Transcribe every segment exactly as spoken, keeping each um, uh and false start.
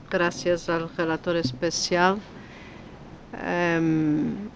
Gracias al relator especial. Um,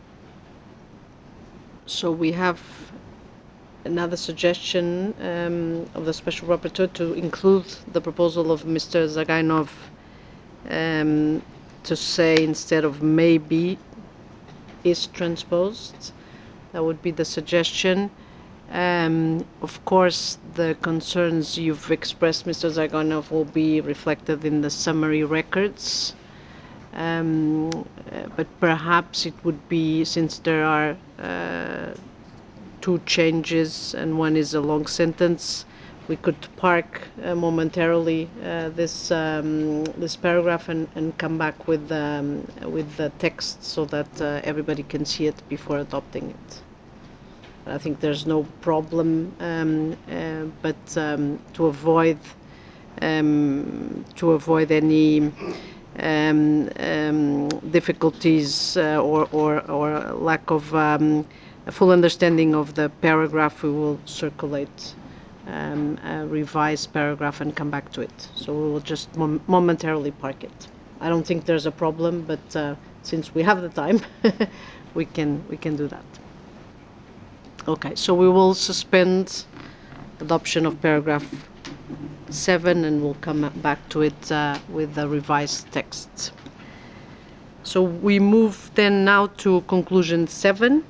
so we have another suggestion um, of the Special Rapporteur to include the proposal of Mister Zagainov um, to say instead of maybe is transposed. That would be the suggestion. Um, of course, the concerns you've expressed, Mister Zagainov, will be reflected in the summary records. Um, uh, but perhaps it would be, since there are uh, two changes and one is a long sentence, we could park uh, momentarily uh, this um, this paragraph and, and come back with um, with the text so that uh, everybody can see it before adopting it. I think there's no problem, um, uh, but um, to avoid um, to avoid any um, um, difficulties uh, or, or, or lack of um, a full understanding of the paragraph, we will circulate um, a revised paragraph and come back to it. So we will just mom momentarily park it. I don't think there's a problem, but uh, since we have the time, we can we can do that. Okay, so we will suspend adoption of paragraph seven and we'll come back to it uh, with the revised text. So we move then now to conclusion seven.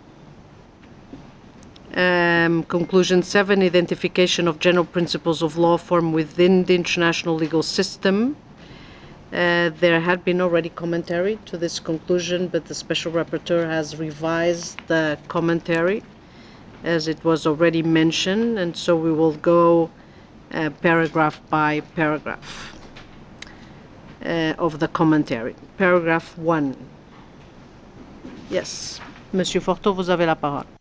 Um, conclusion seven, identification of general principles of law formed within the international legal system. Uh, there had been already commentary to this conclusion, but the Special Rapporteur has revised the commentary as it was already mentioned, and so we will go uh, paragraph by paragraph uh, of the commentary. Paragraph one. Yes, Monsieur Forteau, vous avez la parole.